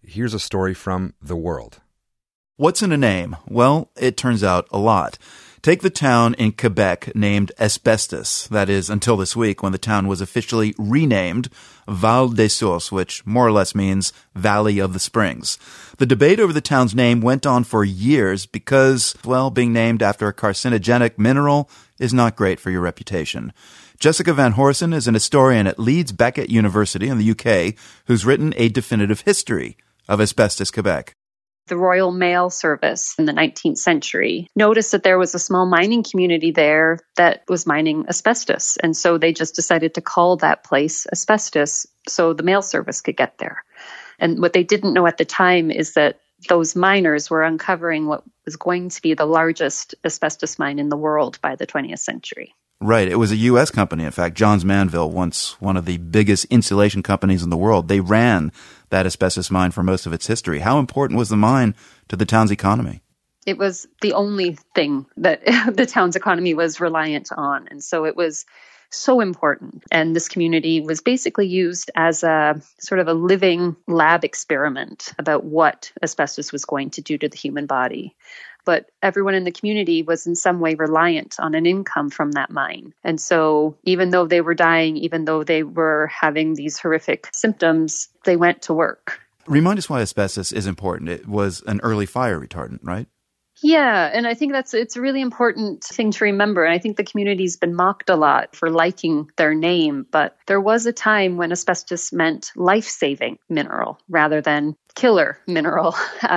here's a story from The World. What's in a name? Well, it turns out a lot. Take the town in Quebec named Asbestos. That is, until this week when the town was officially renamed Val des Sources, which more or less means Valley of the Springs. The debate over the town's name went on for years because, well, being named after a carcinogenic mineral is not great for your reputation. Jessica Van Horsen is an historian at Leeds Beckett University in the UK who's written a definitive history of Asbestos, Quebec. The Royal Mail Service in the 19th century noticed that there was a small mining community there that was mining asbestos. And so they just decided to call that place Asbestos so the mail service could get there. And what they didn't know at the time is that those miners were uncovering what was going to be the largest asbestos mine in the world by the 20th century. Right. It was a U.S. company. In fact, Johns Manville, once one of the biggest insulation companies in the world, they ran that asbestos mine for most of its history. How important was the mine to the town's economy? It was the only thing that the town's economy was reliant on. And so it was so important. And this community was basically used as a sort of a living lab experiment about what asbestos was going to do to the human body. But everyone in the community was in some way reliant on an income from that mine. And so even though they were dying, even though they were having these horrific symptoms, they went to work. Remind us why asbestos is important. It was an early fire retardant, right? Yeah, and I think it's a really important thing to remember. And I think the community's been mocked a lot for liking their name, but there was a time when asbestos meant life-saving mineral rather than killer mineral.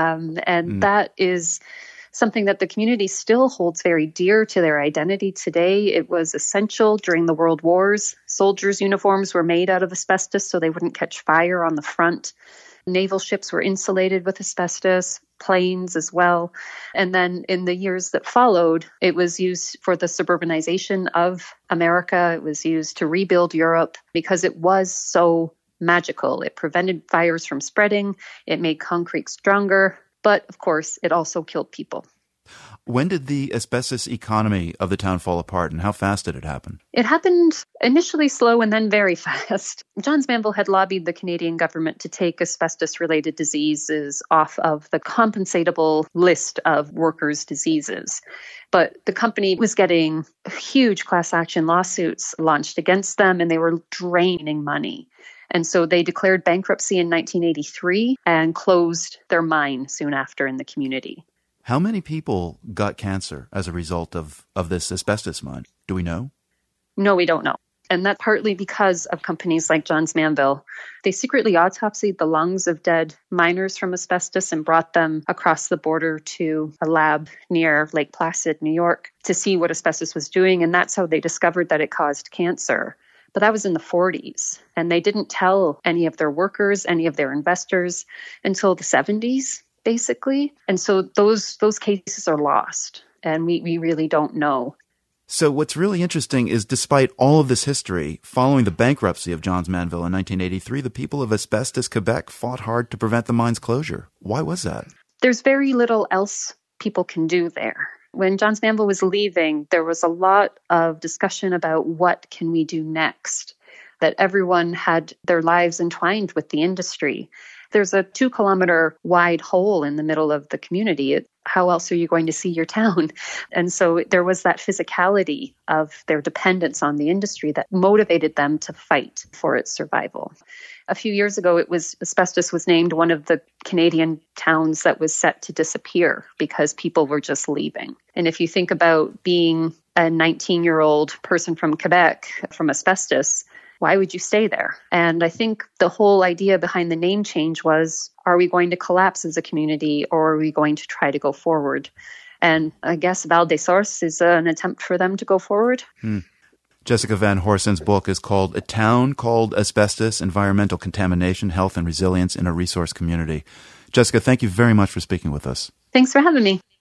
That is something that the community still holds very dear to their identity today. It was essential during the World Wars. Soldiers' uniforms were made out of asbestos so they wouldn't catch fire on the front. Naval ships were insulated with asbestos, planes as well. And then in the years that followed, it was used for the suburbanization of America. It was used to rebuild Europe because it was so magical. It prevented fires from spreading. It made concrete stronger. But, of course, it also killed people. When did the asbestos economy of the town fall apart, and how fast did it happen? It happened initially slow and then very fast. Johns Manville had lobbied the Canadian government to take asbestos-related diseases off of the compensatable list of workers' diseases. But the company was getting huge class action lawsuits launched against them, and they were draining money. And so they declared bankruptcy in 1983 and closed their mine soon after in the community. How many people got cancer as a result of this asbestos mine? Do we know? No, we don't know. And that's partly because of companies like Johns Manville. They secretly autopsied the lungs of dead miners from asbestos and brought them across the border to a lab near Lake Placid, New York, to see what asbestos was doing. And that's how they discovered that it caused cancer. But that was in the 40s, and they didn't tell any of their workers, any of their investors until the 70s, basically. And so those cases are lost, and we really don't know. So what's really interesting is despite all of this history, following the bankruptcy of Johns Manville in 1983, the people of Asbestos, Quebec fought hard to prevent the mine's closure. Why was that? There's very little else people can do there. When Johns Manville was leaving, there was a lot of discussion about what can we do next, that everyone had their lives entwined with the industry. There's a 2-kilometer wide hole in the middle of the community. How else are you going to see your town? And so there was that physicality of their dependence on the industry that motivated them to fight for its survival. A few years ago, Asbestos was named one of the Canadian towns that was set to disappear because people were just leaving. And if you think about being a 19-year-old person from Quebec, from Asbestos, why would you stay there? And I think the whole idea behind the name change was, are we going to collapse as a community or are we going to try to go forward? And I guess Val des Sources is an attempt for them to go forward. Jessica Van Horsen's book is called A Town Called Asbestos, Environmental Contamination, Health and Resilience in a Resource Community. Jessica, thank you very much for speaking with us. Thanks for having me.